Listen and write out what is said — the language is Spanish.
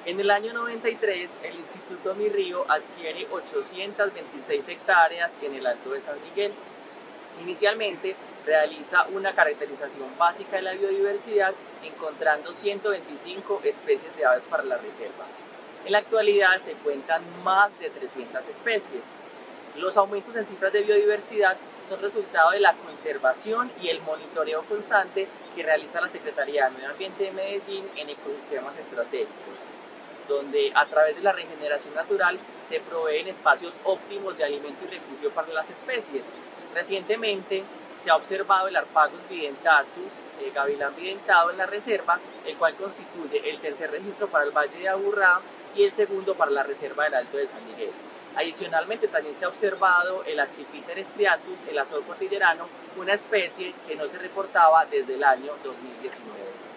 En el año 93, el Instituto Mi Río adquiere 826 hectáreas en el Alto de San Miguel. Inicialmente realiza una caracterización básica de la biodiversidad, encontrando 125 especies de aves para la reserva. En la actualidad se cuentan más de 300 especies. Los aumentos en cifras de biodiversidad son resultado de la conservación y el monitoreo constante que realiza la Secretaría de Medio Ambiente de Medellín en ecosistemas estratégicos, donde a través de la regeneración natural se proveen espacios óptimos de alimento y refugio para las especies. Recientemente se ha observado el Harpagos videntatus, el gavilán videntado en la reserva, el cual constituye el tercer registro para el Valle de Aburrá y el segundo para la reserva del Alto de San Miguel. Adicionalmente también se ha observado el Accipiter striatus, el azor cordillerano, una especie que no se reportaba desde el año 2019.